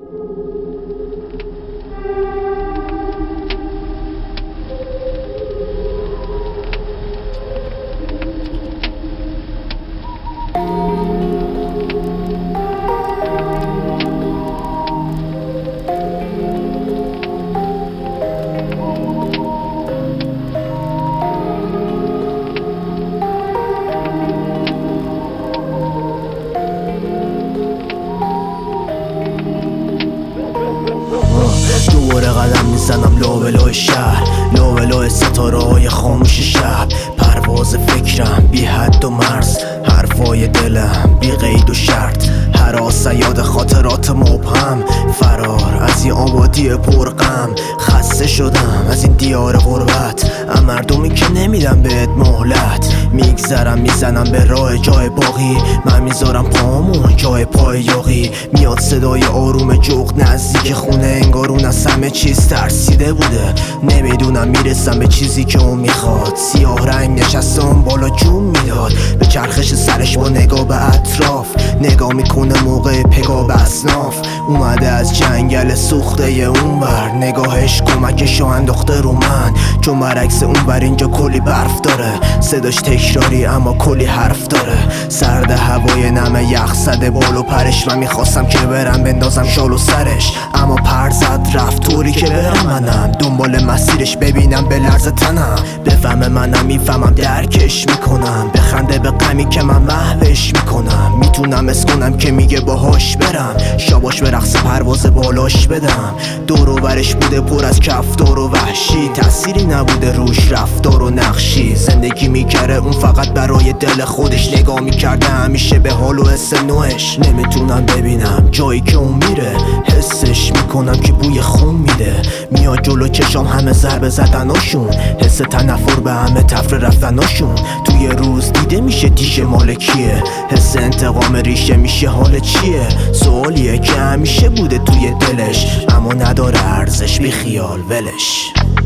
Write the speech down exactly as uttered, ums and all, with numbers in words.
دوباره قدم میزنم لابلای شهر، لابلای ستاره های خاموش شب. پرواز فکرم بی حد و مرز، حرفای دلم بی قید و شرط. هراس یاد خاطرات مبهم، فرار از این آبادی پرغم. خسته شدم از این دیار غربت، ام مردمی که نمیدن بهت مهلت. میگذرم میزنم به راه جای باقی، من میذارم پامون جای پای یاقی. میاد صدای آروم جغد نزدیک خونه، انگار اون از همه چیز ترسیده بوده. نمیدونم میرسم به چیزی که اون میخواد. سیاه رنگ نشسته اون بالا جون میداد، به چرخش سرش با نگاه به اطراف. نگاه میکنه موقع پگاه به اصناف. اومده از جنگل سوخته اونور، نگاهش کمکشو انداخته رو من. چون برعکس اونور اینجا کلی برف داره، صداش تکراری اما کلی حرف داره. سرد هوای نم یخ زده بالو پرش، من میخواستم که برم بندازم شالو سرش، اما پر زد رفت طوری که برم. منم دنبال مسیرش ببینم به لرز تنم، بفهمه منم میفهمم درکش میکنم. بخنده به غمی که من محوش میکنم، میتونم اسکنم که میگه باهاش برم. شاباش به رقص پرواز بالاش بدم. دور و برش بوده پر از کفتار و وحشی، تأثیری نبوده روش رفتار و نقشی. زندگی میکره اون فقط برای دل خودش، نگاه میکرده همیشه به حال و حس نوعش. نمیتونم ببینم جایی که اون میره، حسش میکنم که بوی خون میده. میاد جلو چشام همه ضربه زدناشون، حس تنفر به همه تفره رفتناشون. توی روز دیده میشه دیشه مال کیه، حس انتقام ریشه میشه حال چیه. سوالیه که همیشه بوده توی دلش، اما نداره ارزش، بی خیال ولش.